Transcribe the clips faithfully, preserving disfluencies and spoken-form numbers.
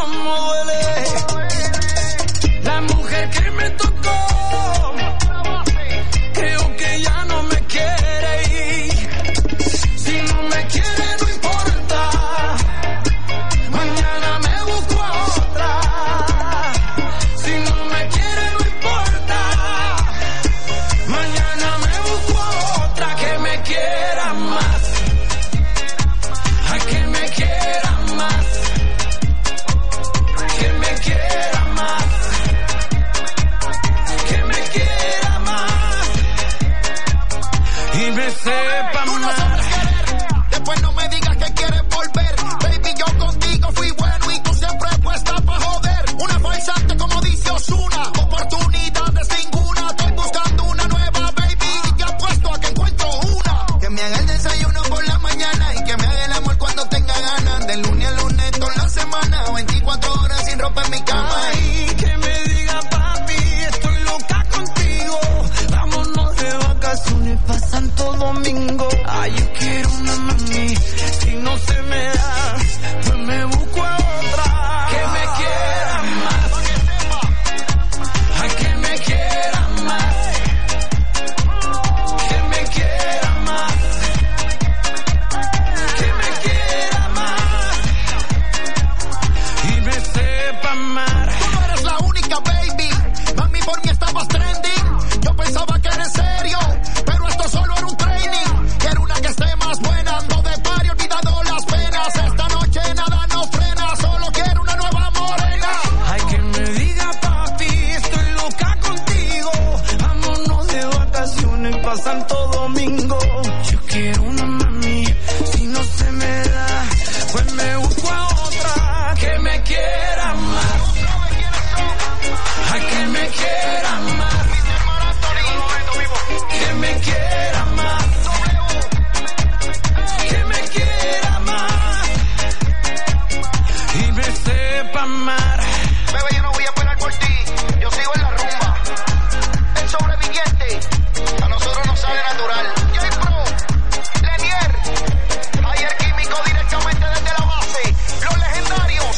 cómo duele. La mujer que me tocó, creo que ya no me quiere ir. Si no me quiere no importa, mañana me busco a otra. Si no me quiere no importa, mañana me busco a otra que me quiera más. Ay, que me quiera más, que me quiera más, que me quiera más y me sepa más. Después no me digas que quieres volver. Baby, yo contigo fui bueno y tú siempre puesta pa' joder. Una farsante como dice Ozuna, oportunidades ninguna. Estoy buscando una nueva, baby, y te apuesto a que encuentro una. Que me haga el desayuno por la mañana y que me haga el amor cuando tenga ganas. De lunes a lunes toda la semana, veinticuatro horas sin ropa en mi cama. Ay, que me diga papi, estoy loca contigo. Vámonos de vacaciones pa' Santo Domingo. Ay, yo quiero una mami, si no se me da, pues me busco a otra. Que me quiera más, ay, que me quiera más, que me quiera más, que me quiera más y me sepa amar. Tú no eres la única, baby. Mami, por mí estabas trending. Yo pensaba que eres serio, pero esto solo era un training. Quiero una que esté más buena, ando de party, olvidado las penas. Esta noche nada nos frena, solo quiero una nueva morena. Ay, que me diga papi, estoy loca contigo. Vámonos de vacaciones pa' Santo Domingo. Yo quiero una mami, si no se me da, pues me busco a otra que me quiera más. Ay, que me quiera más, que me quiera más, que me quiera más y me sepa amar. Bebé, yo no voy a esperar por ti, yo sigo en la rumba. El sobreviviente, a nosotros nos sale natural. J-Pro, Lenier, hay el químico directamente desde la base. Los legendarios.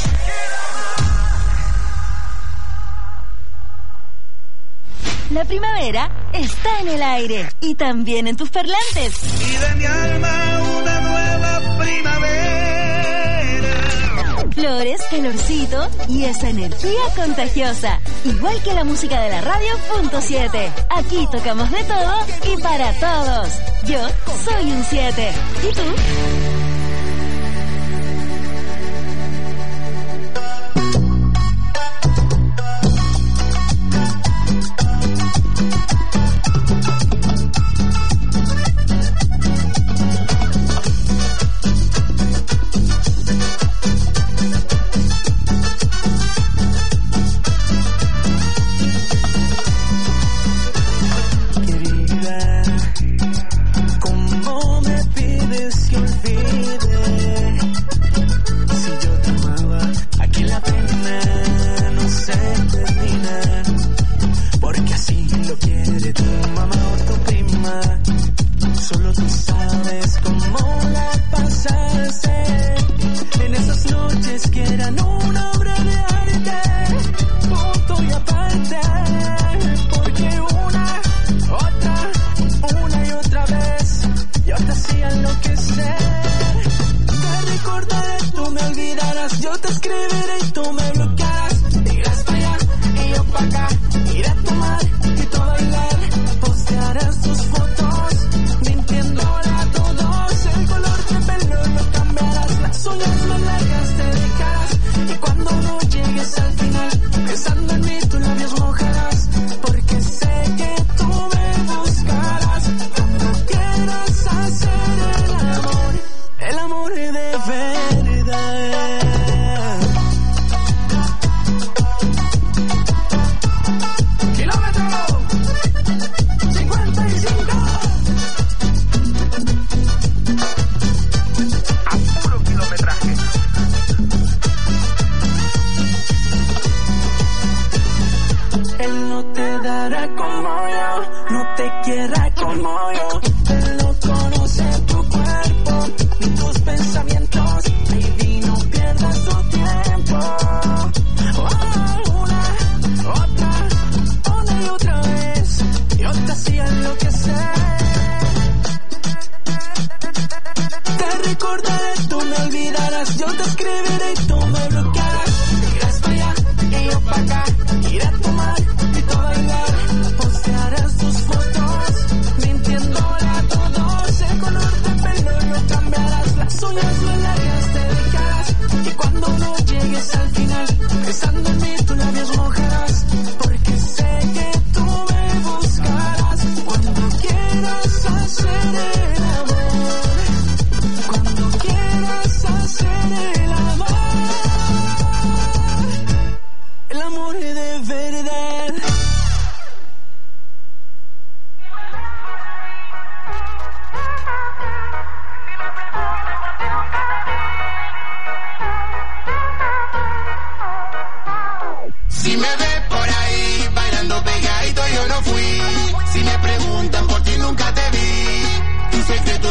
La primavera está en el aire y también en tus parlantes. Y de mi alma una nueva primavera. Flores, calorcito y esa energía contagiosa. Igual que la música de la radio punto siete. Aquí tocamos de todo y para todos. Yo soy un siete. ¿Y tú? Querida, ¿cómo me pides que olvide? Si yo te amaba, aquí la pena no se termina. Porque así lo quiere tu mamá o tu prima. Solo tú sabes cómo la pasaste en esas noches que eran una obra de arte, punto y aparte. Porque una, otra, una y otra vez yo te hacía enloquecer. Te recordaré, tú me olvidarás, yo te escribiré y tú me bloquearás. Irás para allá y yo para acá, iré a tomar y tú a bailar. Postearás tus fotos mintiéndole a todos. El color de pelo lo cambiarás, las uñas más largas te dejarás. Y cuando no llegues al final, pensando en mí tus labios mojarás. Porque sé que tú me buscarás cuando quieras hacer el amor, el amor de verdad. Kilómetro cincuenta y cinco. A puro kilometraje. Él no te dará como yo, no te quiera como yo. Él no conoce tu cuerpo ni tus pensamientos. Baby, no pierdas tu tiempo.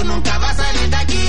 secreto nunca va a salir de aquí.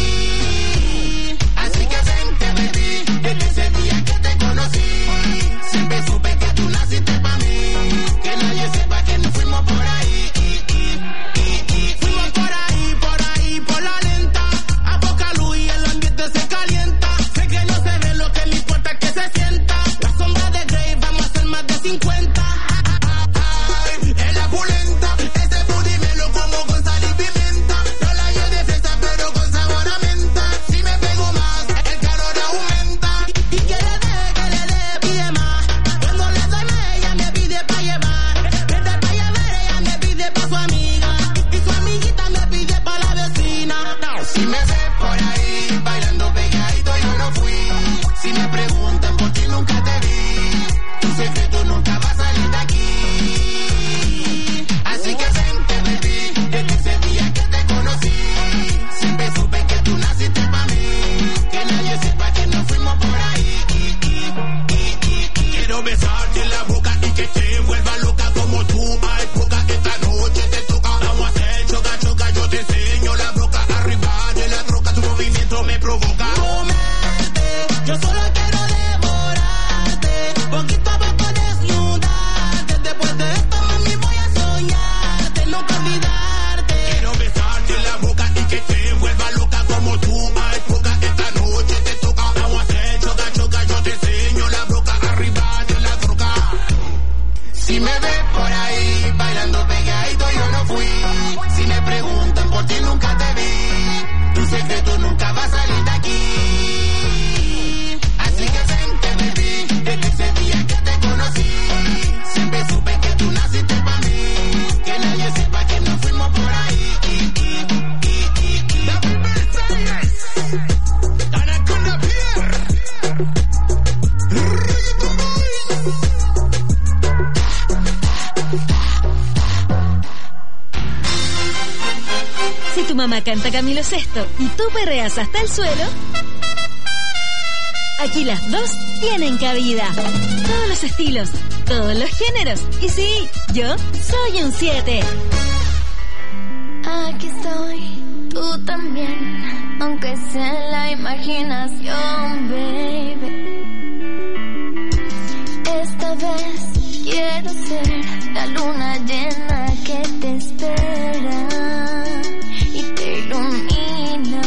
Así que vente, baby, desde ese día que te conocí, siempre supe que tú naciste pa' mí, que nadie sepa que nos fuimos por ahí. Fuimos por ahí, por ahí, por la lenta, a poca luz y el ambiente se calienta. Sé que no se ve lo que le importa es que se sienta. La sombra de Grey vamos a hacer más de cincuenta. Ay, en la pulenta, ese booty me lo como con sal y pimienta. No la llevo de fresa pero con sabor a menta. Si me pego más, el calor aumenta. Y que le dé, que le dé, pide más. Cuando le doy más, ella me pide pa' llevar. Vete pa' llevar, ella me pide pa' su amiga. Y su amiguita me pide pa' la vecina. Si me ves por ahí, bailando pegadito, yo no fui. Si me preguntan por qué nunca te vi, tu secreto nunca va a salir de aquí. Así que vente, baby, desde ese día que te conocí, siempre supe que tú naciste pa' mí, que nadie sepa que nos fuimos por ahí. Quiero besarte en la boca y que te vuelva loca como tú. Ay, poca, esta noche te toca. Vamos a hacer choca, choca, yo te enseño la broca. Arriba de la troca, tu movimiento me provoca. Comerte, yo solo quiero devorarte, poquito a poco desnudarte. Después de esto, mami, voy a soñarte, nunca olvidarte. Quiero besarte en la boca y que te vuelva loca como tú. Ay, poca, esta noche te toca. Vamos a hacer choca, choca, yo te enseño la broca. Arriba de la troca. Si me ves por ahí, bailando pegadito, yo no fui. Si me preguntan por ti, nunca te vi, tu secreto nunca va a salir de aquí. Así que vente, baby, desde ese día que te conocí, siempre supe que tú naciste pa' mí, que nadie sepa que nos fuimos por ahí. Si tu mamá canta Camilo Sesto y tú perreas hasta el suelo, aquí las dos tienen cabida. Todos los estilos, todos los géneros. Y sí, yo soy un siete. Aquí estoy, tú también, aunque sea en la imaginación, baby. Esta vez quiero ser la luna llena que te espera y te ilumina.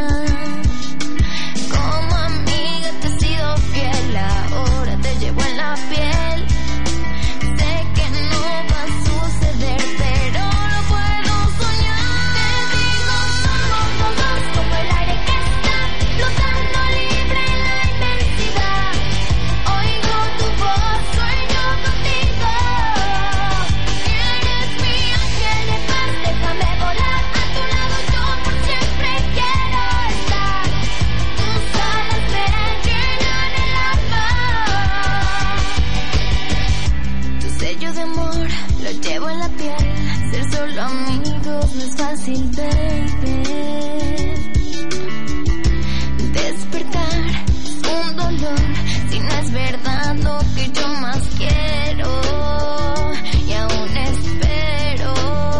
Como amiga te he sido fiel, ahora te llevo en la piel. Sé que no va a suceder, pero lo puedo soñar. Te digo, somos los dos como el aire que está flotando libre en la inmensidad. Oigo tu voz, sueño contigo. Eres mi ángel de paz, déjame volar a tu lado, yo por siempre quiero estar. Tus alas me llenan el alma. Tu sello de amor lo llevo en la piel. Ser solo amigos no es fácil, baby. Despertar es un dolor si no es verdad lo que yo más quiero. Y aún espero.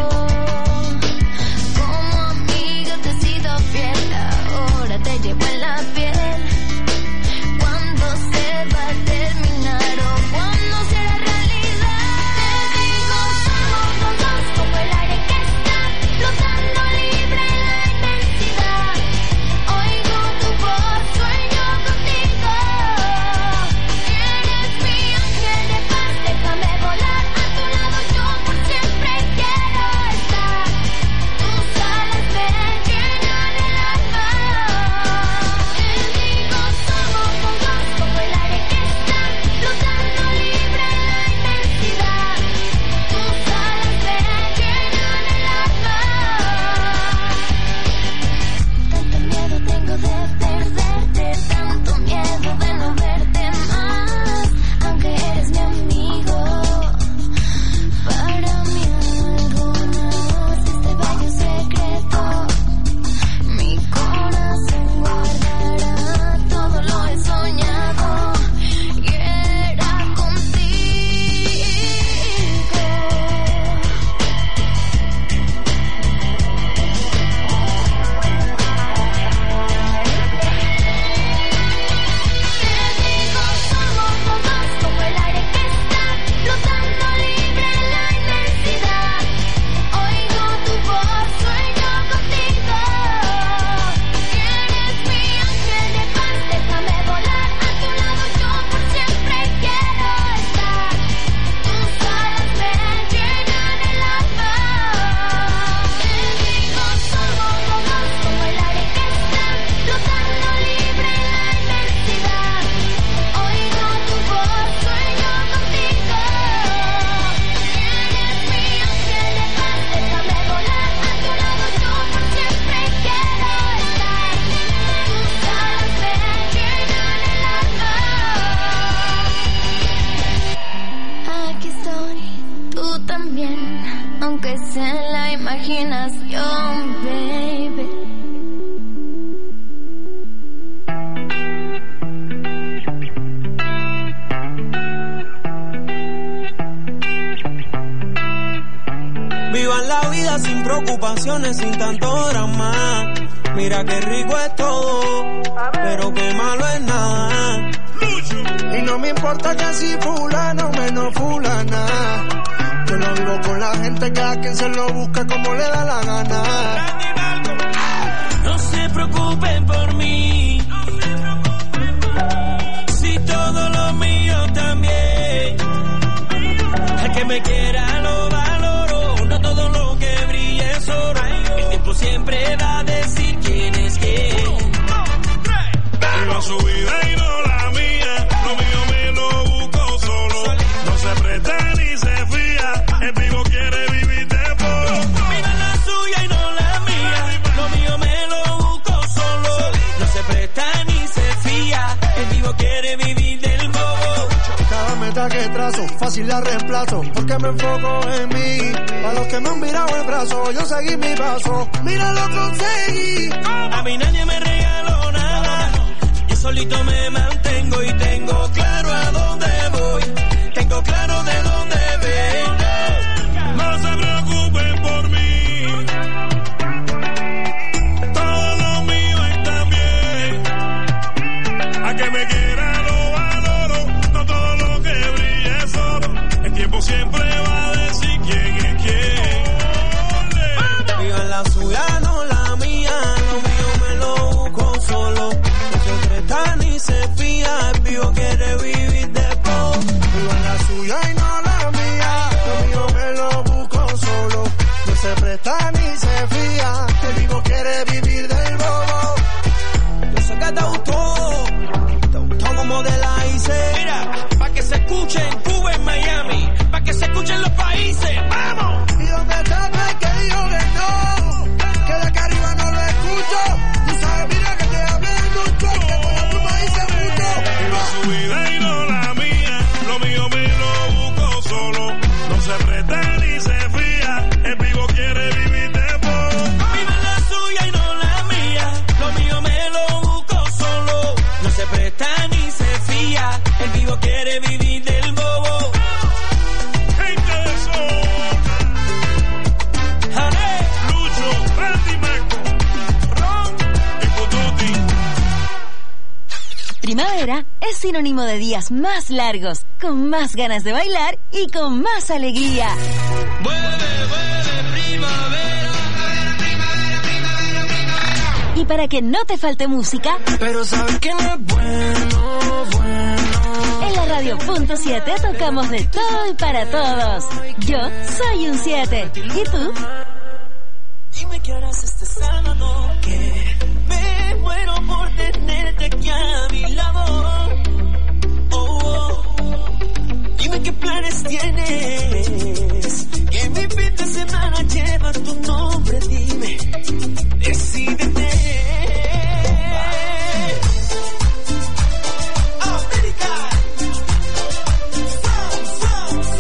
Como amiga te he sido fiel, ahora te llevo en la piel. Cuando se va a terminar o cuando será realidad. Te digo, somos los dos como el aire que está flotando libre en la inmensidad. Oigo tu voz, sueño contigo. Eres mi ángel de paz, aunque sea en la imaginación, baby. Vivan la vida sin preocupaciones, sin tanto drama. Mira qué rico es todo, pero qué malo es nada. Y no me importa que si fulano menos fulana. Yo lo vivo con la gente, cada quien se lo busca como le da la gana. No se preocupen por mí, si todo lo mío también. El que me quiera lo valoro, no todo lo que brille es oro. El tiempo siempre va a decir quién es quién. Viva su vida y no la mía, lo mío me lo busco solo. No se presta ni se fía, el vivo quiere vivir de poro. Viva la suya y no la mía, lo mío me lo busco solo. No se presta ni se fía, el vivo quiere vivir del bobo. Cada meta que trazo, fácil la reemplazo, porque me enfoco en mí. A los que me han virado el brazo, yo seguí mi paso, mira lo conseguí. A mí nadie me regaló nada, yo solito me mantengo y tengo claro a dónde voy, tengo claro de dónde vengo. No se preocupen por mí, todo lo mío está bien. A que me quiera lo valoro, no todo lo que brilla es oro. El tiempo siempre va a decir quién es quién. Viva la suya, no la mía, lo mío me lo busco solo. No se presta ni se fía, el vivo quiere vivir de poco. Viva la suya y no la mía, lo mío me lo busco solo. No se presta ni se fía, el vivo quiere vivir del bobo. Yo sé que te gustó, te gustó como te la hice. Mira, pa' que se escuche en Cuba, en Miami, pa' que se escuchen los países, ¡vamos! ¿Y dónde está el que dijo que no? Que de acá arriba no lo escucho. Tú sabes, mira que te hablé mucho, que con la pluma hice mucho. Viva su vida y no la mía, lo mío me lo busco solo. No se presta ni se fía, el vivo quiere vivir de poro. Viva la suya y no la mía, lo mío me lo busco solo. No se presta ni se fía, el vivo quiere vivir del bobo. Gente de zona, ¡Jale! Lucho, Randy Marco, Ron y Pututi. Primavera es sinónimo de días más largos, con más ganas de bailar y con más alegría. Vuelve, vuelve, primavera. Y para que no te falte música, Pero sabes que no es bueno, bueno. en la radio punto siete tocamos de todo y para todos. Yo soy un siete. ¿Y tú? Dime qué harás este sábado, que me muero por tenerte aquí a mi lado. Oh, oh. Dime qué planes tienes, que mi fin de semana lleva tu nombre, dime, decídete. América. Sound, sound,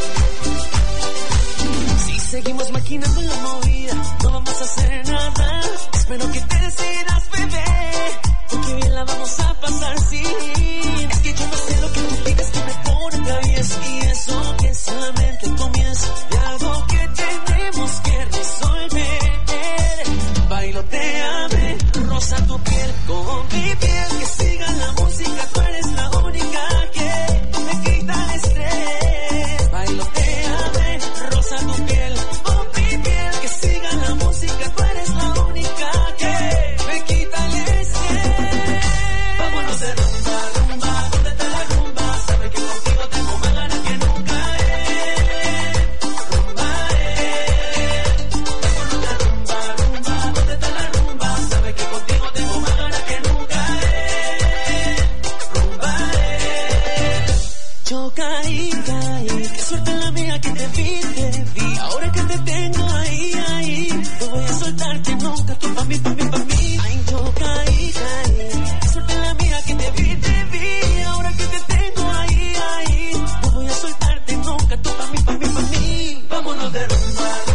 sound. Si seguimos maquinando la movida, no vamos a hacer nada. Espero que te decidas, bebé, porque bien la vamos a pasar, sí. Es que yo no sé lo que tú pides, que me pone travieso, y eso que solamente comienza de algo que tenemos que resolver. Bailoteame, rosa tu piel con mi piel, que siga la música, tú eres la única que me quita el estrés. Bailoteame, rosa tu piel con mi piel, que siga la música, tú eres la única que me quita el estrés. Vámonos de rumba, rumba, ¿dónde está la rumba? Sabe que contigo tengo más ganas que nunca, eh. Rumba, eh. Vámonos de rumba, rumba, ¿dónde está la rumba? Sabe que contigo tengo más ganas que nunca, eh. Rumba, eh. Yo caí, caí, qué suerte la mía que te vi, te vi. Ahora que te tengo ahí, ahí, no voy a soltarte nunca, tú pa' mí, pa' mí, pa' mí. Ay, yo caí, caí, qué suerte la mía que te vi, te vi. Ahora que te tengo ahí, ahí, no voy a soltarte nunca, tú pa' mí, pa' mí, pa' mí. Vámonos de rumba.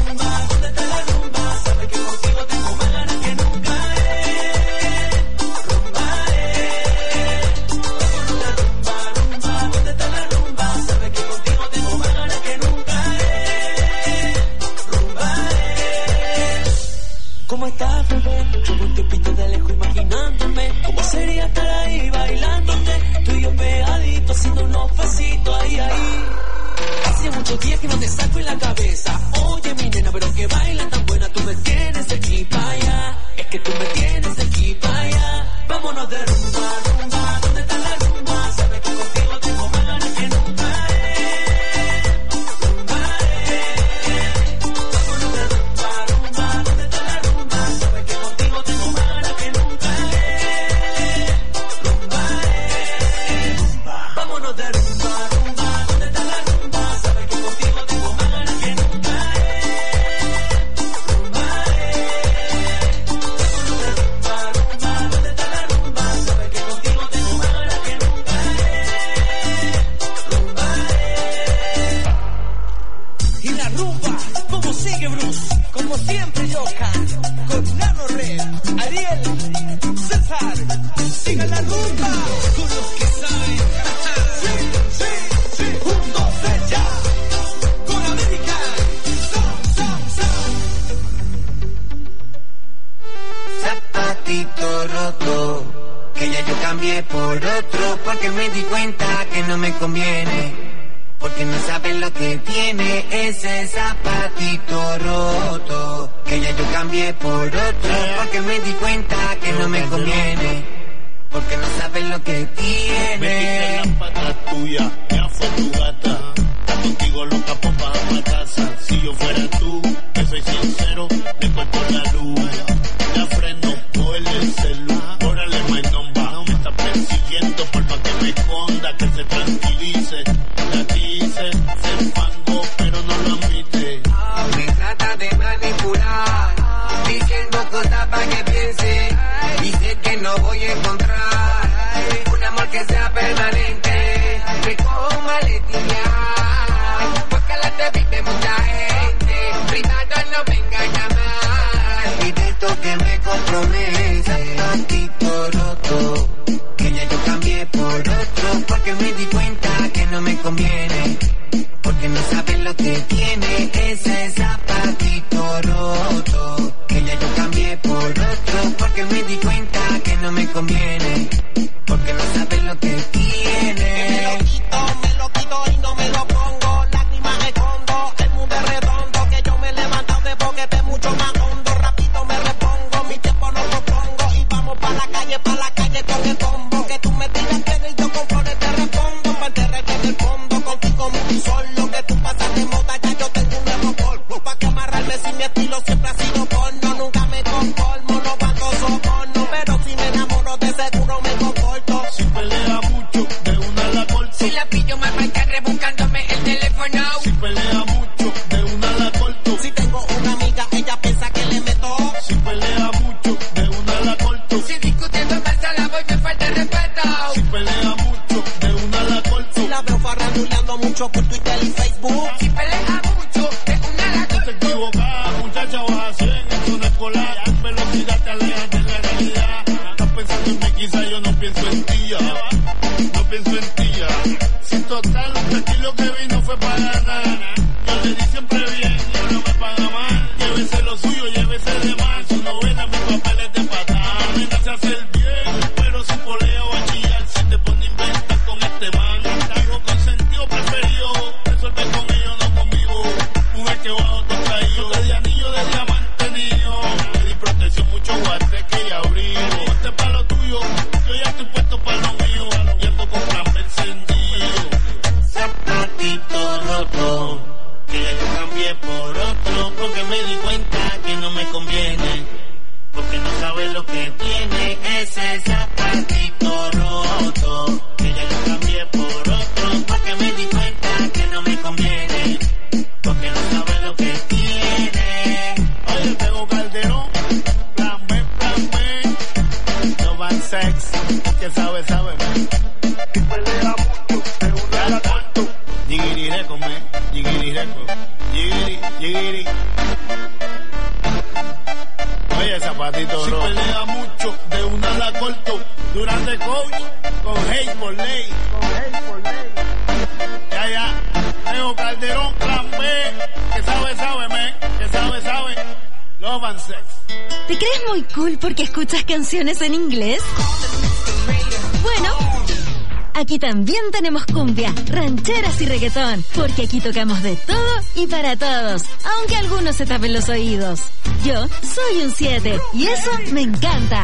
¿Cómo estás, bebé? Llevo un tiempito de lejos imaginándome cómo sería estar ahí bailándote, tú y yo pegaditos haciendo unos pasitos ahí, ahí. Hace muchos días que no te saco en la cabeza. Oye, mi nena, pero que baila tan buena, tú me tienes de aquí para allá. Es que tú me tienes de aquí para allá. Vámonos de rumba, rumba, ¿dónde está la rumba? Sabes que contigo tengo más ganas que nunca, eh. Rumba, eh. Vámonos de rumba, rumba, ¿dónde está la rumba? Sabes que contigo tengo más ganas que nunca, eh. Rumba, eh. Vámonos de rumba, rumba, ¿dónde está la rumba? Sabes que contigo tengo más ganas que nunca, eh. Rumba, eh. Vámonos de rumba, rumba, ¿dónde está la rumba? Sabes que contigo tengo más ganas que nunca, eh. Rumba, eh. Y la rumba, ¿cómo sigue, Bruce? Como siempre, Yoka, con Nano Red, Ariel, César, siga la rumba, con los que saben. Sí, sí, sí, un, dos, tres, ya, con América, son, son, son. Zapatito roto, que ya yo cambié por otro, porque me di cuenta que no me conviene. Porque no sabes lo que tiene ese zapatito roto, que ya yo cambié por otro, porque me di cuenta que no me conviene. Porque no sabes lo que tiene. Me quité las patas tuyas, ya fue tu gata. Contigo loca por bajar pa' casa. Si yo fuera tú, que soy sincero, le corto la luz. La freno, cogerle el celu. Órale, my number. Me está persiguiendo por más que me esconda, que se tranquilice. La dice, se enfangó, pero no lo admite. Me trata de manipular, diciendo cosas para que piense. Dice que no voy a encontrar un amor que sea permanente. Me cojo maletilla, porque la te vive mucha gente. Privado no me engaña más, y de esto que me compromete. Tantito roto, que ya yo cambié por otro, porque me di cuenta que no me conviene. Porque no sabes lo que tiene ese zapatito roto, que ya yo cambié por otro, porque me di cuenta que no me conviene. Porque no sabes lo que tiene. Me lo quito, me lo quito y no me lo pongo. Lágrimas escondo, el mundo es redondo. Que yo me he levantado de boquete mucho más hondo. Rápido me repongo, mi tiempo no lo pongo. Y vamos pa' la calle, pa' la calle con el combo. Que tú me tiras piedra y yo con flores te respondo. Pa' enterrar en el fondo, contigo muy solo. Que tú pasas de moda, ya yo tengo un nuevo polvo. Pa' que amarrarme si mi estilo siempre ha sido porno. Nunca me conformo, no cuando soborno. Pero si me enamoro de seguro me comporto. Si pelea mucho, de una la corto. Si la pillo mal va a estar rebuscándome el teléfono. Si pelea mucho, de una la corto. Si tengo una amiga, ella piensa que le meto. Si pelea mucho, de una la corto. Si discutiendo pasa la voz me falta el respeto. Si pelea mucho, de una la corto. Si la veo farranduleando mucho por Twitter y Facebook. Si pelea mucho, de una la Tú te equivocas, muchacha, vas a cien en una escolar. Velocidad te aleja de la realidad. Estás pensando en mí, quizá yo no pienso en ti ya. No pienso en ti ya. Si total, aquí lo que vi no fue para nada. Yo le di siempre bien y ahora me paga mal. Llévese lo suyo, llévese de más. Su novela, mis papeles de patada. Me nace hacer bien, pero si poleo va a chillar. Si te pone a inventar con este man. Algo con sentido preferido. Resuelve con ellos, no conmigo. Mujer que bajo todo caído. Yo te di anillo de diamante mío. Te di protección, mucho guante que ya abrigo. Ponte pa' lo tuyo, yo ya estoy puesto pa' lo mío. Y ando con plan encendido. Zapatito roto, que ya yo cambié por otro, porque me di cuenta que no me conviene. Porque no sabes lo que tiene ese zapatito roto, que ya yo cambié por otro, porque me di cuenta que no me conviene. Porque no sabes lo que tiene. Oye, tengo Calderón, plan B, plan B. No van sex, que sabe, sabe, man. Si pelea mucho, de una la corto. Yigiri reco, man. Yigiri reco. Yigiri, yigiri. Oye, zapatito roto. Si pelea mucho, de una la corto. Durante coach, con hate por ley. Con hate por ley. Ya, ya. Tengo Calderón, plan B. Que sabe, sabe, man. Que sabe, sabe. Love and Sex. ¿Te crees muy cool porque escuchas canciones en inglés? Bueno, aquí también tenemos cumbia, rancheras y reggaetón, porque aquí tocamos de todo y para todos, aunque algunos se tapen los oídos. Yo soy un siete y eso me encanta.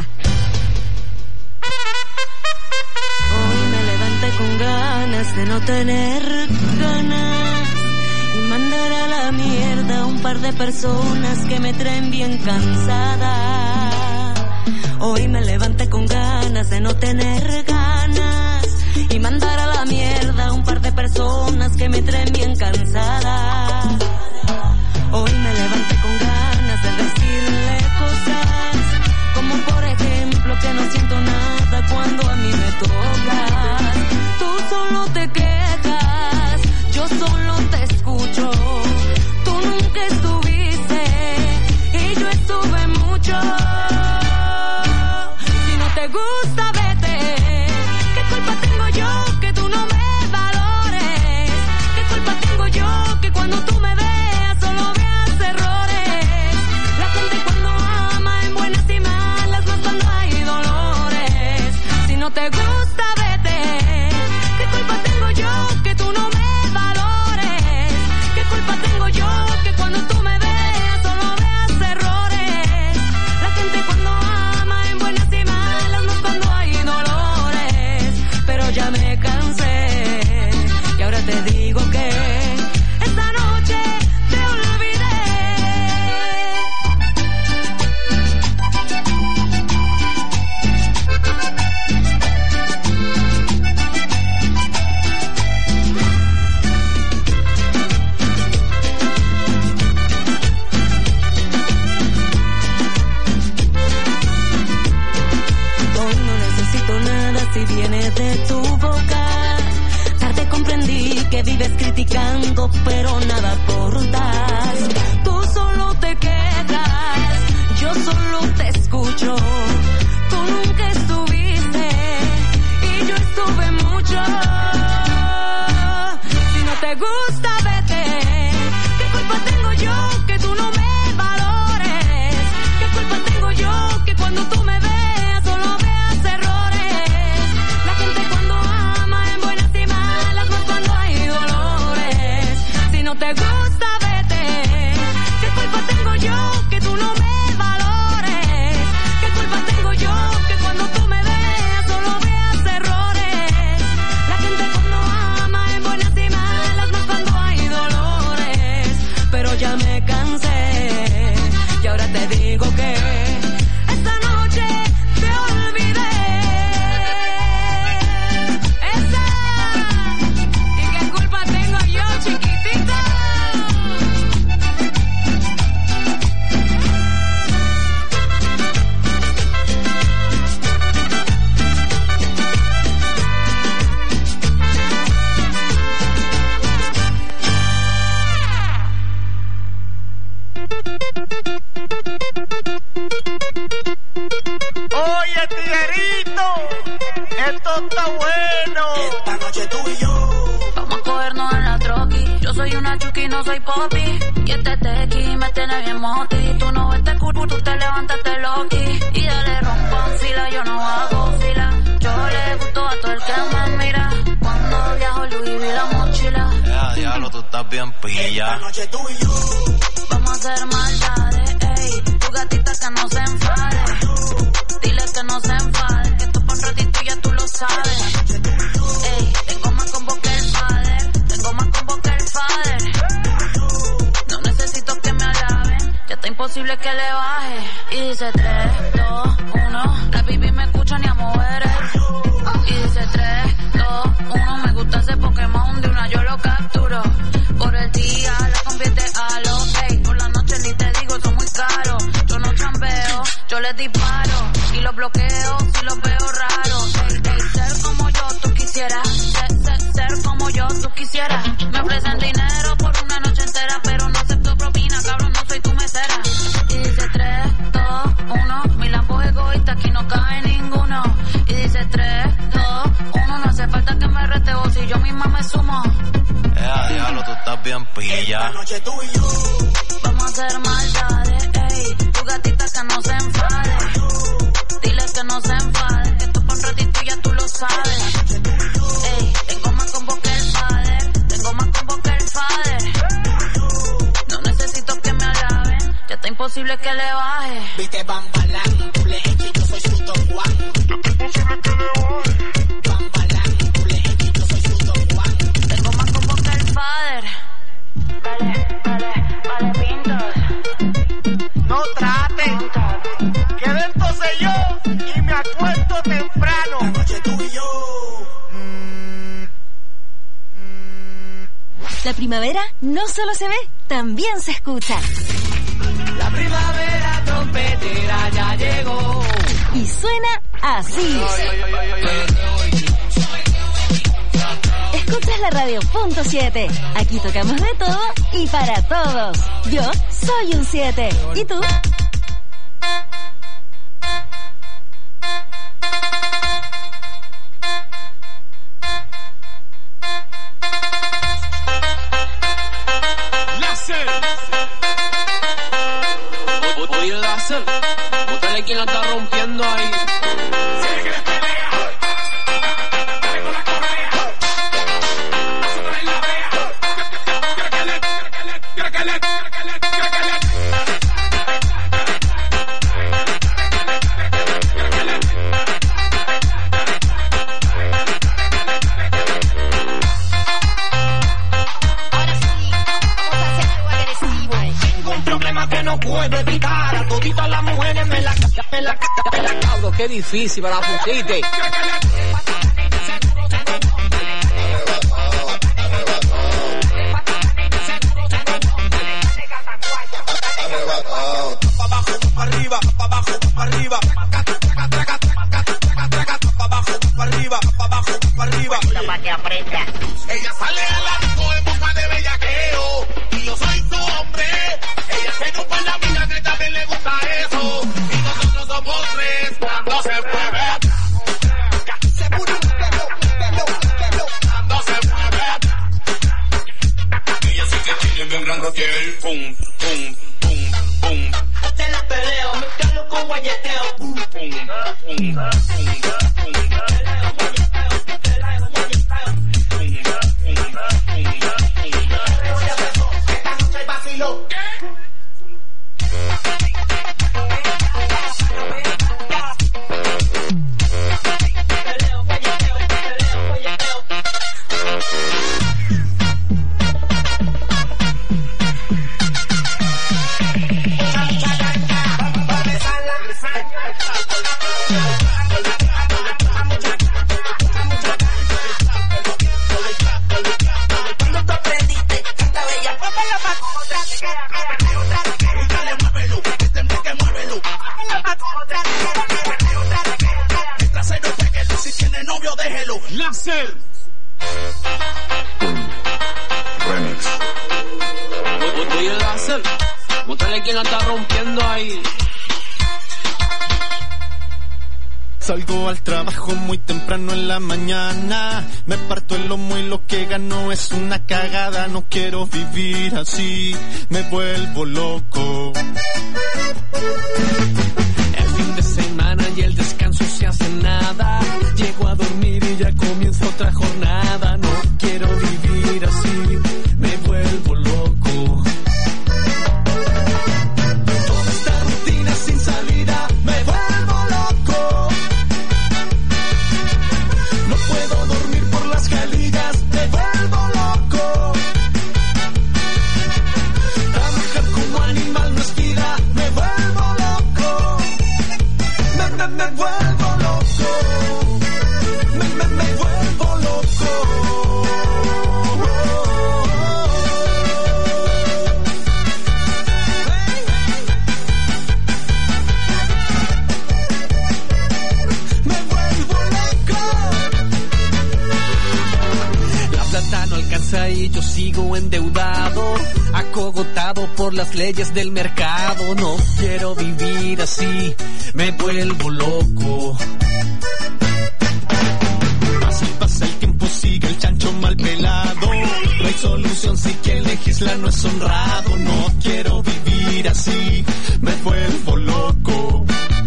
Hoy me levanté con ganas de no tener ganas y mandar a la mierda a un par de personas que me traen bien cansada. Hoy me levanté con ganas de no tener ganas y mandar a la mierda a un par de personas que me traen bien cansada. Hoy me levanté con ganas de decirle cosas como por ejemplo que no siento nada cuando a mí me tocas. Tú solo te quejas, yo solo te escucho. Tú nunca estuviste y yo estuve mucho. Si no te gusta, vete. ¿Qué culpa tengo yo que tú no me valores? ¿Qué culpa tengo yo que cuando tú me veas solo veas errores? La gente cuando ama en buenas y malas, más cuando hay dolores. Si no te gusta, vete. ¿Qué culpa tengo yo que tú no me valores? ¿Qué culpa tengo yo que cuando tú me veas solo veas errores? La gente cuando ama en buenas y malas, más cuando hay dolores. Pero ya me cansé y ahora te digo que esta noche te olvidé. Hoy no necesito nada si viene de tu boca. Tarde comprendí que vives criticando, pero nada aportas. Tú solo te quejas, yo solo te escucho. Tú nunca estuviste y yo estuve mucho. Si no te gusta, vete. ¿Qué culpa tengo yo que tú no me valores? ¿Qué culpa tengo yo que cuando tú me veas solo veas errores? La gente cuando ama en buenas y malas, más cuando hay dolores. Si no te gusta, vete. ¿Qué culpa tengo yo que tú no me valores? ¿Qué culpa tengo yo que cuando tú me veas solo veas errores? La gente cuando ama en buenas y malas, más cuando hay dolores. Pero ya me cansé y ahora te digo que esta noche te olvidé. Esa. ¿Y qué culpa tengo yo, chiquitita? Oye, tiguerito, esto está bueno. Esta noche tú y yo Vamos a cogernos en la troqui. Yo soy una chuki, no soy popi. Y este tequi me tiene bien moti. Tú no ves este culo, tú te levantas, te loqui. Y dale rompan fila, yo no hago fila. Yo le gusto a todo el que me mira. Cuando viajo Louis vi la mochila. Ya, diablo, tú estás bien pilla. esta noche tú y yo Vamos a hacer maldades, ey. Tu gatita que no se enfade. Dile que no se enfade. Que esto pa' un ratito ya tú lo sabes. Ey, tengo más combo que el father. Tengo más combo que el father. No necesito que me alaben. Ya está imposible que le baje. Y dice tres, dos, uno. La baby me escucha ni a mover. Y dice tres, dos, uno. Me gusta ese Pokémon de una yo lo capturo. Por el día la convierte a lo ey. Por la noche ni te digo, son muy caros. Yo no chambeo, yo les disparo. Y los bloqueo si los veo raros. Ey, ey, ser como yo tú quisieras. Ser, ser, ser como yo tú quisieras. Me ofrecen dinero por una noche entera, pero no acepto propina, cabrón, no soy tu mesera. Y dice tres, dos, uno. Mi lampo es egoísta, aquí no cabe ninguno. Y dice tres, dos, uno. No hace falta que me reteo si yo misma me sumo. Ya, diablo, tú estás bien pilla. esta noche tú y yo Vamos a hacer maldades, ey. imposible que le baje. Viste Bambalán, tú le echas y yo soy su Don Juan. Imposible que le baje. Bambalán, tú le echas y yo soy su Don Juan. Tengo más combo que el father. Vale, vale, vale, pintas. No traten, que dentro sé yo y me acuesto temprano. Anoche tú y yo. La primavera no solo se ve, también se escucha. La primavera trompetera ya llegó. Y suena así. Escuchas la radio punto siete. Aquí tocamos de todo y para todos. Yo soy un siete. ¿Y tú? Oye, Láser, búscale quien la está rompiendo ahí. Sigue que les pelea. Dale con la correa. Nosotros en la brea. Craquelet, craquelet, craquelet, craquelet, craquelet. Ahora sí, vamos a hacer algo agresivo. Tengo un problema que no puedo evitar. A toditas las mujeres me la me la me la Cabro, qué difícil para la pusiste. pa' abajo, pa' arriba, pa' abajo, pa' arriba. Pa' abajo, pa' arriba, pa' abajo, pa' arriba. Para que aprenda. Ella sale a la disco en busca de bellaqueo y yo soy su hombre. Ella se ocupa en la vida que también le gusta eso. Y nosotros somos tres cuando se mueve. Se mueve, cuando se mueve. Ella sí que tiene bien gran roquel. Pum, pum, pum, pum. Te la peleo, me calo con guayeteo. Pum, pum, pum, pum, pum. Esta noche hay vacilo. Peleo, guayeteo, peleo, guayeteo. Cuando tú aprendiste, canta bella, póngala pa' otra, te queda, queda, otra, te queda, dale, muévelo, este que muévelo. Póngala pa' otra, te queda, queda, otra, te queda, queda. Mientras se no pegue, si tiene novio, déjelo. Láser. Remix. Oye, Láser, búscale quien la está rompiendo ahí. Salgo al trabajo muy temprano en la mañana. Me parto el lomo y lo que gano es una cagada. No quiero vivir así, me vuelvo loco. El fin de semana y el descanso se hace nada. Llego a dormir y ya comienza otra jornada. No quiero vivir así, me vuelvo loco. Toda esta rutina sin salida, me vuelvo loco. No puedo dormir por las calillas, me vuelvo loco. Trabajar como animal no es vida, me vuelvo loco. Me, me, me vuelvo loco. Me, me, me vuelvo loco. Me vuelvo loco. La plata no alcanza y yo sigo endeudado, acogotado por las leyes del mercado. No quiero vivir así, me vuelvo loco. Pasa y pasa el tiempo, sigue el chancho mal pelado. No hay solución si quien legisla no es honrado. No quiero vivir así, me vuelvo loco.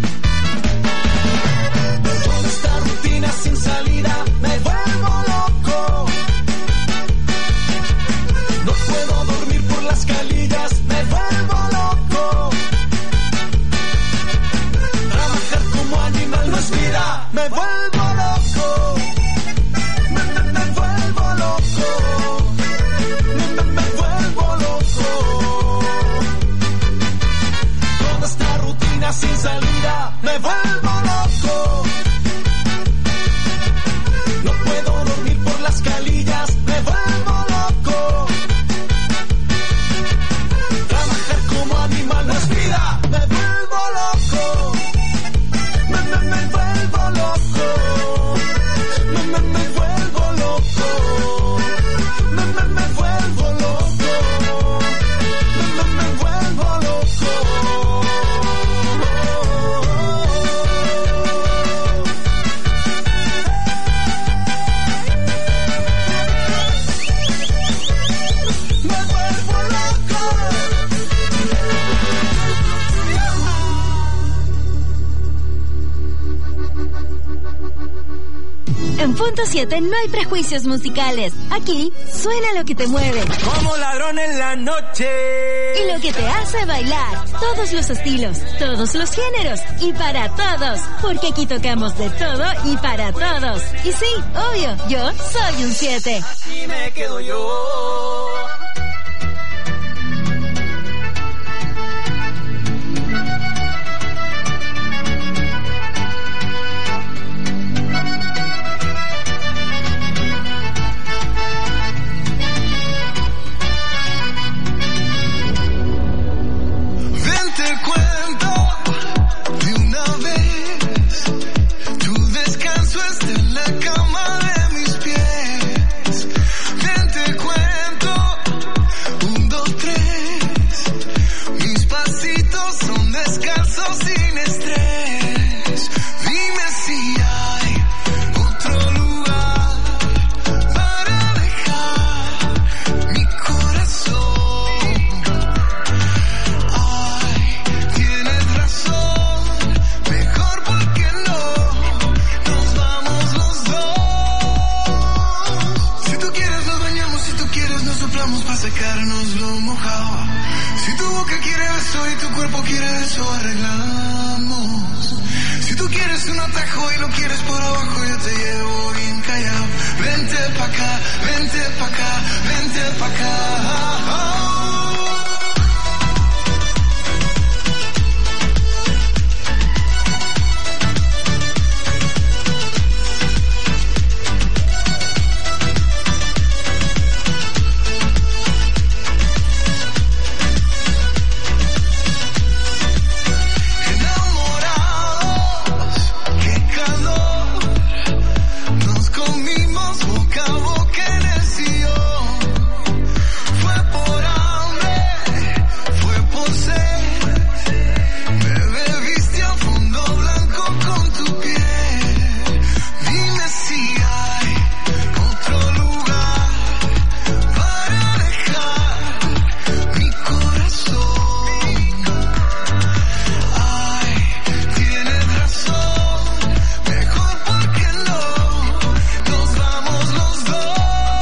Toda esta rutina sin salida, me vuelvo loco. No puedo dormir por las calillas, me vuelvo loco. me vuelvo loco, me, me, me vuelvo loco, me, me, me vuelvo loco. Toda esta rutina sin salida, me vuelvo loco. No puedo dormir por las calillas, me vuelvo loco. Trabajar como animal no es vida, me vuelvo loco. Me, me, me vuelvo loco. Me, me, me vuelvo loco. Me, me, me vuelvo loco. Me, me, me vuelvo loco. Me vuelvo loco. En Punto siete no hay prejuicios musicales. Aquí suena lo que te mueve Como ladrón en la noche. y lo que te hace bailar. Todos los estilos, todos los géneros y para todos. Porque aquí tocamos de todo y para todos. Y sí, obvio, yo soy un siete. Aquí me quedo yo. Ven, te cuento de una vez. Tu descanso está en la cama de mis pies. Ven, te cuento. Un, dos, tres. Mis pasitos son descalzos sin estrés. Dime si hay otro lugar para dejar mi corazón. Ay, tienes razón, mejor porque no nos vamos los dos. Si tú quieres nos bañamos, si tú quieres nos soplamos para secarnos lo mojado. Si tu boca quiere beso y tu cuerpo quiere eso, arreglamos. Si tú quieres un atajo y lo quieres por abajo, yo te llevo bien callado. Vente pa' acá, vente pa' acá, vente pa' acá. Enamorados, qué calor. Nos comimos boca a boca en el sillón. Fue por hambre, fue por sed. Me bebiste a fondo blanco con tu piel. Dime si hay otro lugar para dejar mi corazón. Ay, tienes razón, mejor porque no nos vamos los dos.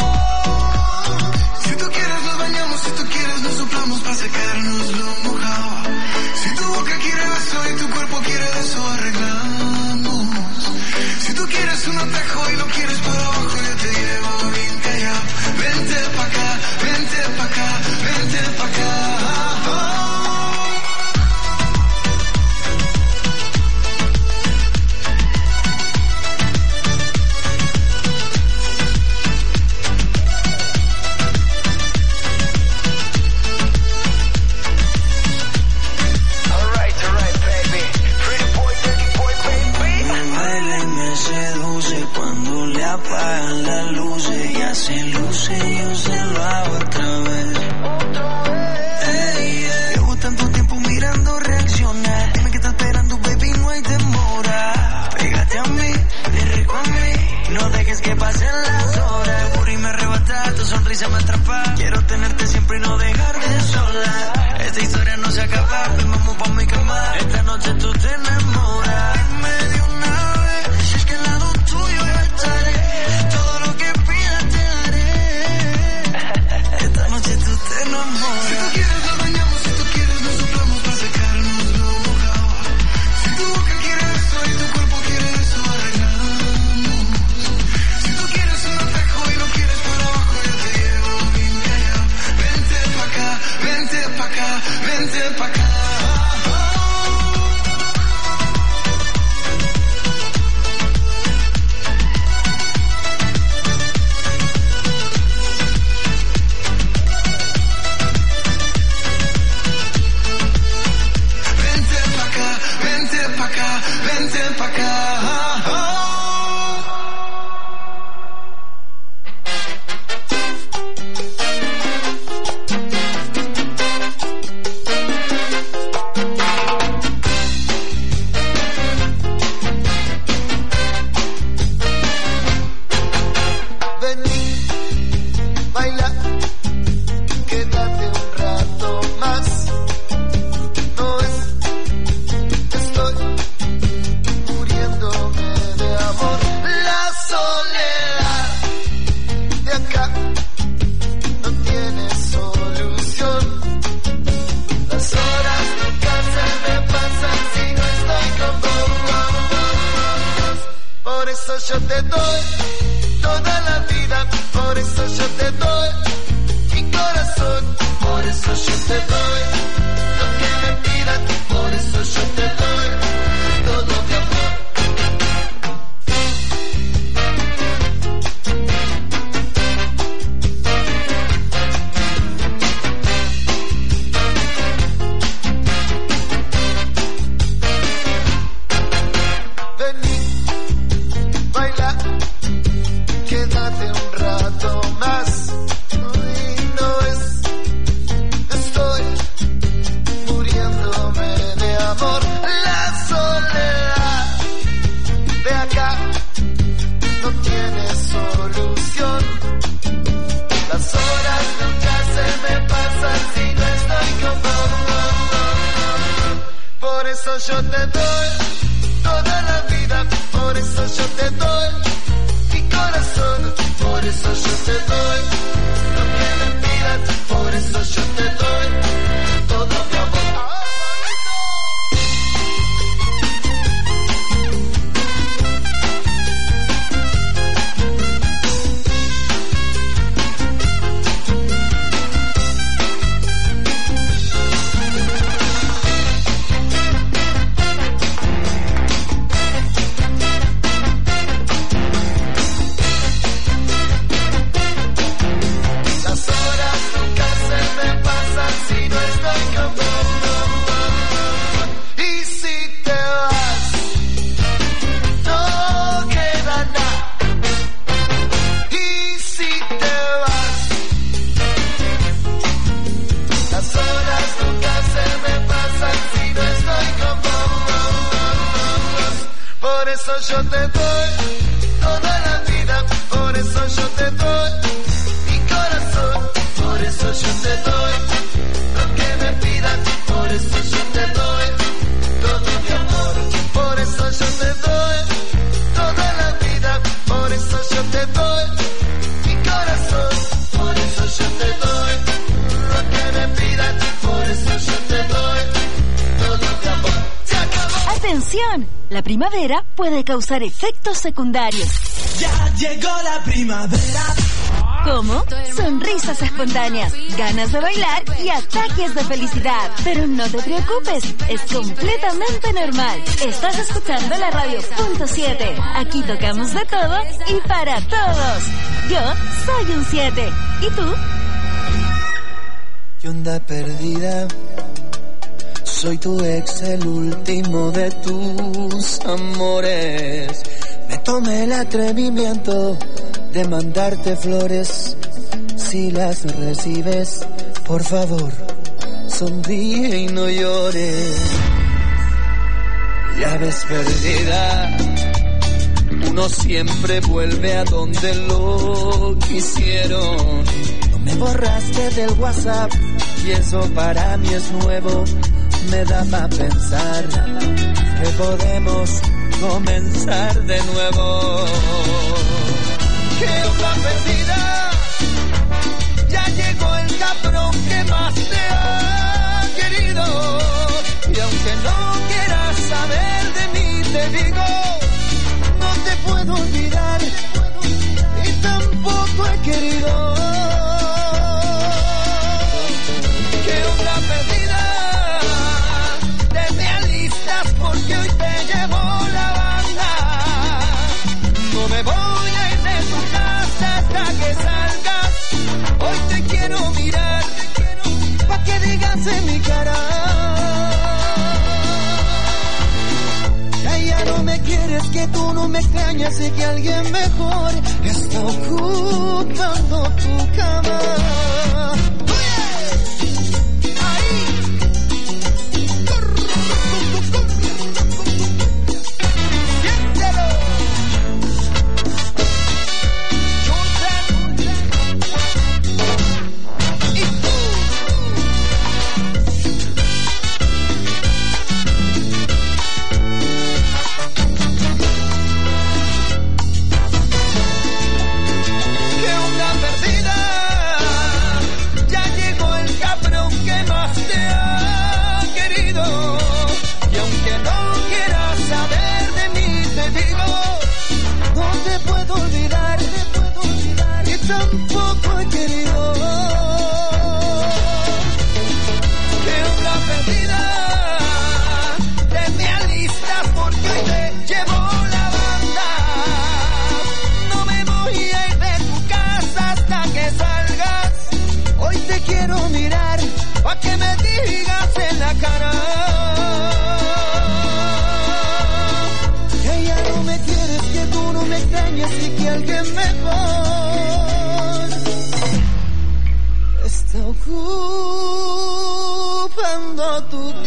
Si tú quieres nos bañamos, si tú quieres nos soplamos para secarnos lo mojado. Si tu boca quiere beso y tu cuerpo quiere eso, arreglamos. Si tú quieres un atajo y lo quieres por abajo, yo te llevo bien callado. Vente pa' acá, vente pa' acá, vente pa' acá. Alright, alright, baby. Pretty boy, dirty boy, baby. Me baila y me seduce cuando le apagan las luces. Ya se luce, yo se lo hago otra vez. Ey, ey. Llevo tanto tiempo mirando reaccionar. Dime que estás esperando, baby, no hay demora. Pégate a mí, ven rico a mí. No dejes que pasen las horas. Tu puri me arrebata, tu sonrisa me atrapa. Quiero tenerte siempre y no dejarte sola. Esta historia no se acaba, ven, vamos pa' mi cama. Esta noche tú te enamoras. Dime de una vez, si es que al lado tuyo yo estaré. Todo lo que pidas te daré. Esta noche tú te enamoras. Si tú quieres nos bañamos, si tú quieres nos soplamos para secarnos lo mojado. Si tu boca quiere eso y tu cuerpo quiere eso, arreglamos. yo te doy toda la vida, por eso yo te doy mi corazón, por eso yo te doy lo que me pidas, por eso yo te doy todo mi amor. Quédate un rato más. Uy, no es, estoy muriéndome de amor. La soledad de acá no tiene solución. Las horas nunca se me pasan si no estoy con vos. Por eso yo te doy toda la vida, por eso yo te doy corazón, por eso yo te doy lo que me pidas, por eso yo te doy todo mi amor. Yo te doy toda la vida, por eso yo te doy mi corazón, por eso yo te doy lo que me pidas, por eso yo te doy todo mi amor, por eso yo te doy toda la vida, por eso yo te doy mi corazón, por eso yo te doy lo que me pidas, por eso yo te doy todo mi amor. ¡Se acabó! ¡Atención! La primavera puede causar efectos secundarios. Ya llegó la primavera. Como sonrisas espontáneas, ganas de bailar y ataques de felicidad. Pero no te preocupes, es completamente normal. Estás escuchando la radio punto siete. Aquí tocamos de todo y para todos. Yo soy un siete. ¿Y tú? ¿Qué onda perdida? Soy tu ex, el último de tus amores. Me tomé el atrevimiento de mandarte flores. Si las recibes, por favor, sonríe y no llores. Ya ves perdida, uno siempre vuelve a donde lo quisieron. No me borraste del WhatsApp y eso para mí es nuevo. Me da para pensar que podemos comenzar de nuevo. ¡Qué onda perdida! Ya llegó el cabrón que más te ha querido. Y aunque no quieras saber de mí, te digo, no te puedo olvidar y tampoco he querido. ¡Qué onda perdida! Porque hoy te llevo la banda. No me voy a ir de tu casa hasta que salgas. Hoy te quiero mirar pa' que digas en mi cara. Ya, ya no me quieres, que tú no me extrañas y que alguien mejor está ocupando tu cama.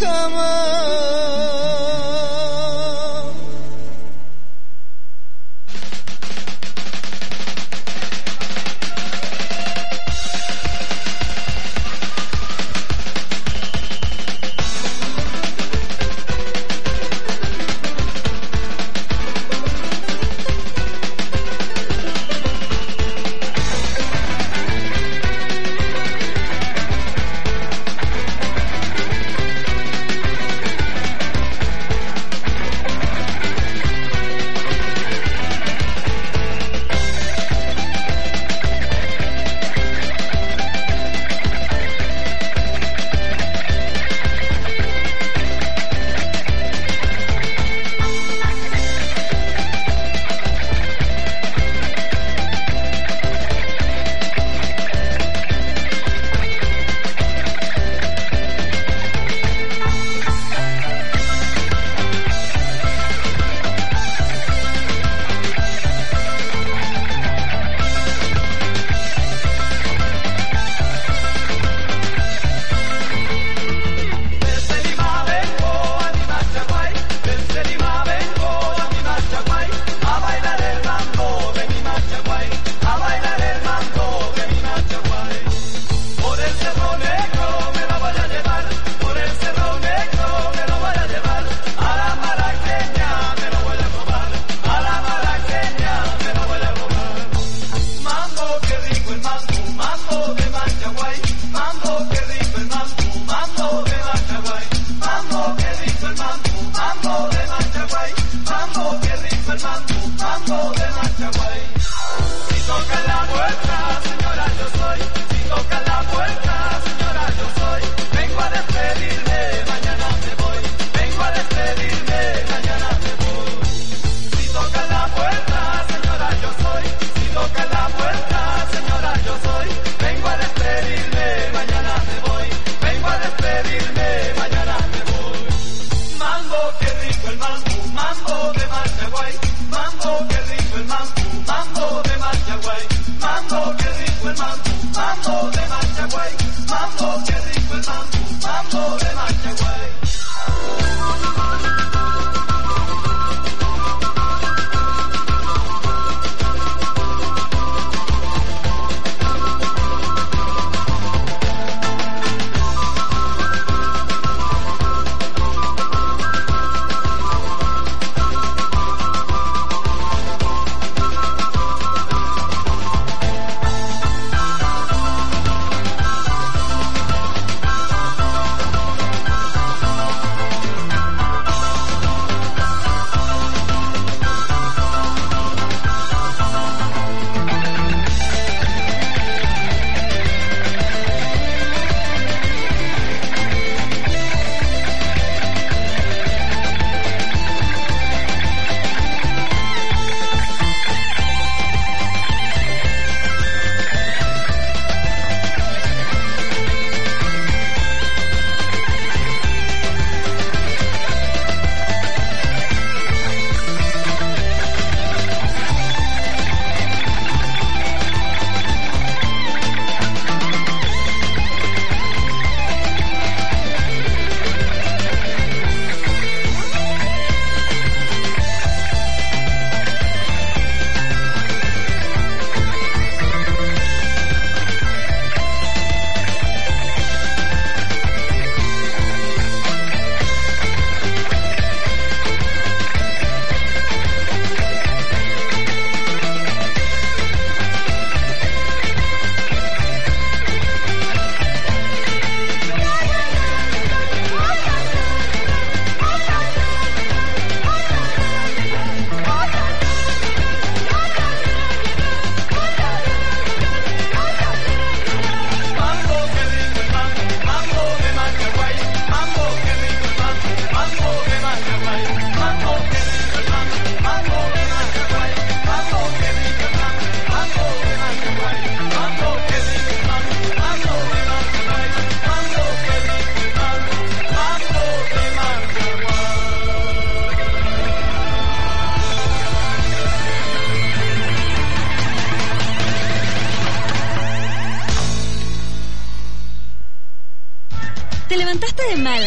cama.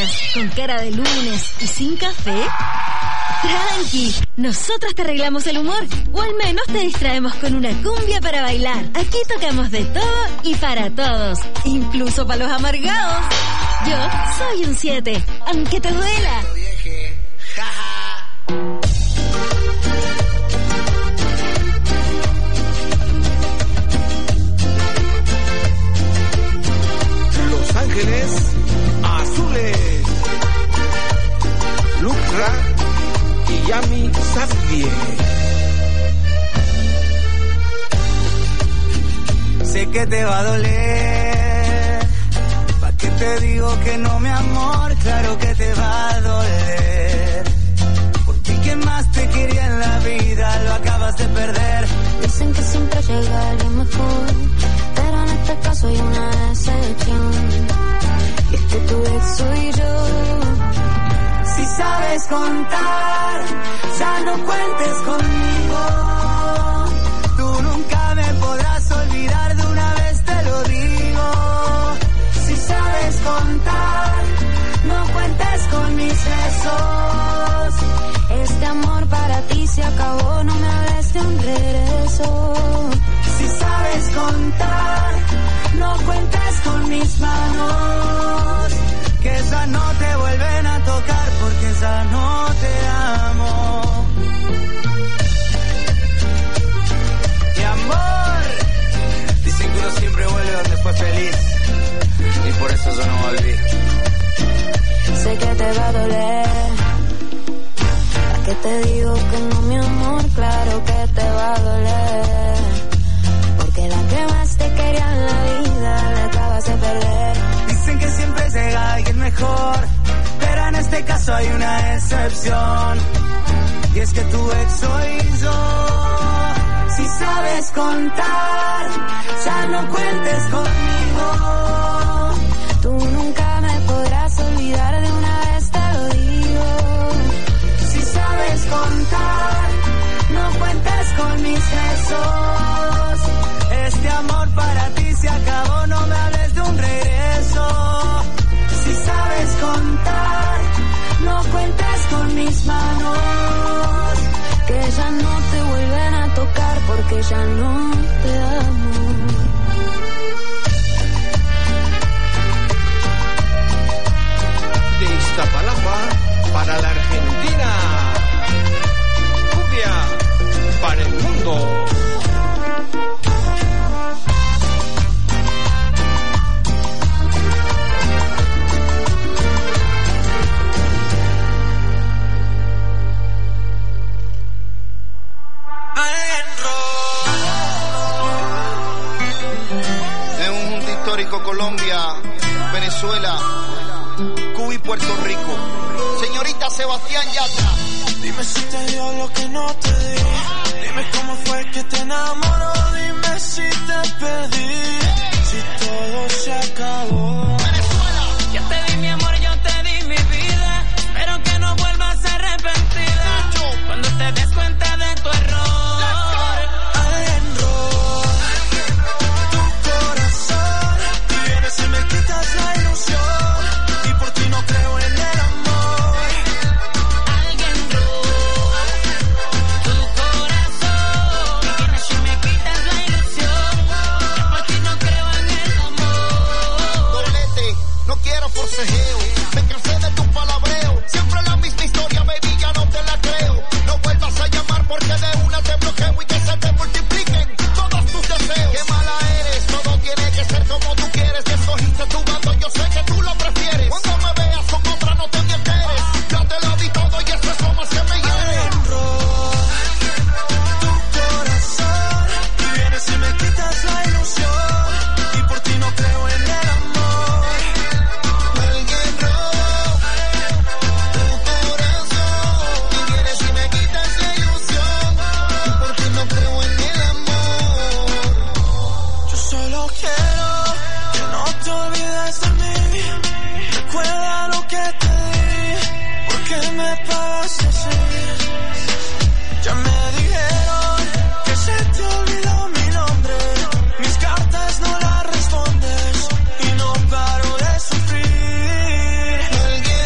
días, con cara de lunes y sin café? Tranqui, nosotros te arreglamos el humor, o al menos te distraemos con una cumbia para bailar. Aquí tocamos de todo y para todos, incluso para los amargados. Yo soy un siete, aunque te duela. Los Ángeles Azules. Lucra y Yami Xavier. Sé que te va a doler. ¿Pa' qué te digo que no, mi amor? Claro que te va a doler. Porque quien más te quería en la vida lo acabas de perder. Dicen que siempre llega alguien mejor, pero en este caso hay una excepción. Y es que tu ex soy yo. Si sabes contar, ya no cuentes conmigo. Tú nunca me podrás olvidar, de una vez te lo digo. Si sabes contar, no cuentes con mis besos. Este amor para ti se acabó, no me hables de un regreso. Si sabes contar, no cuentes con mis manos, que ya no te vuelven a tocar porque ya no te amo. Mi amor, dicen que uno siempre vuelve donde fue feliz, y por eso yo no volví. Sé que te va a doler. ¿A qué te digo que no, mi amor? Claro que te va a doler. Porque la que más te quería en la vida la acabas de perder. Dicen que siempre llega alguien mejor, pero en este caso hay una excepción. Y es que tu ex soy yo. Si sabes contar, ya no cuentes conmigo. Tú nunca me podrás olvidar, de una vez te lo digo. Si sabes contar, no cuentes con mis besos. Este amor para ti se acabó, no me hables de un regreso. Si sabes contar, no cuentes con mis manos, que ya no te vuelven a tocar porque ya no te amo. De Iztapalapa para la Argentina. Cumbia para el mundo. Colombia, Venezuela, Cuba y Puerto Rico. Señorita Sebastián Yatra. Dime si te dio lo que no te di. Dime cómo fue que te enamoró. Dime si te perdí. Si todo se acabó. Venezuela. Yo te di mi amor, yo te di mi vida. Espero que no vuelvas arrepentida. Cuando te des cuenta de tu error. Si me quitas la ilusión y por ti no creo en el amor. Alguien robó tu corazón. Y dime si me quitas la ilusión y por ti no creo en el amor. Doblete, no quiero forcejeo. Me cansé de tu palabreo. Siempre la misma historia, baby, ya no te la creo. No vuelvas a llamar porque de una te bloqueo y que se te multipliquen todos tus deseos. Qué mala eres, todo tiene que ser como tú quieres. Escogiste tu bando, yo sé que tú lo prefieres. Cuando me veas con otra no te ni enteres. Ya te lo di todo y eso es lo más que me hiere. Tu corazón y vienes y me quitas la ilusión y por ti no creo en el amor. Alguien robó tu corazón y vienes y me quitas la ilusión y por ti no creo en el amor. Yo solo quiero que no te olvides de mí. Recuerda lo que te di. ¿Por qué me pagas así? Ya me dijeron que se te olvidó mi nombre. Mis cartas no las respondes y no paro de sufrir. Alguien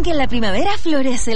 que en la primavera florece